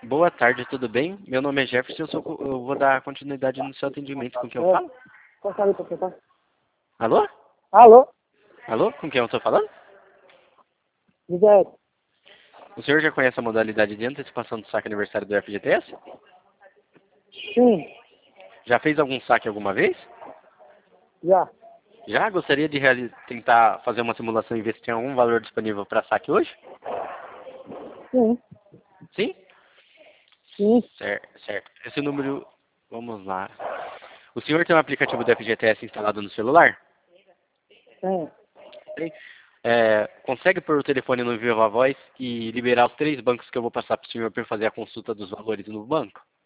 Boa tarde, tudo bem? Meu nome é Jefferson, eu vou dar continuidade no seu atendimento. Com quem eu falo? Passa ali pra você, tá? Alô? Alô? Alô? Com quem eu estou falando? José, O senhor já conhece a modalidade de antecipação do saque aniversário do FGTS? sim, Já fez algum saque alguma vez? já. Já? Gostaria de tentar fazer uma simulação e ver se tem algum valor disponível para saque hoje? Sim, Sim? sim, Certo. Esse número, vamos lá. O senhor tem um aplicativo do FGTS instalado no celular? sim. Tem. Consegue pôr o telefone no Viva Voz e liberar os 3 bancos que eu vou passar para o senhor para fazer a consulta dos valores no banco?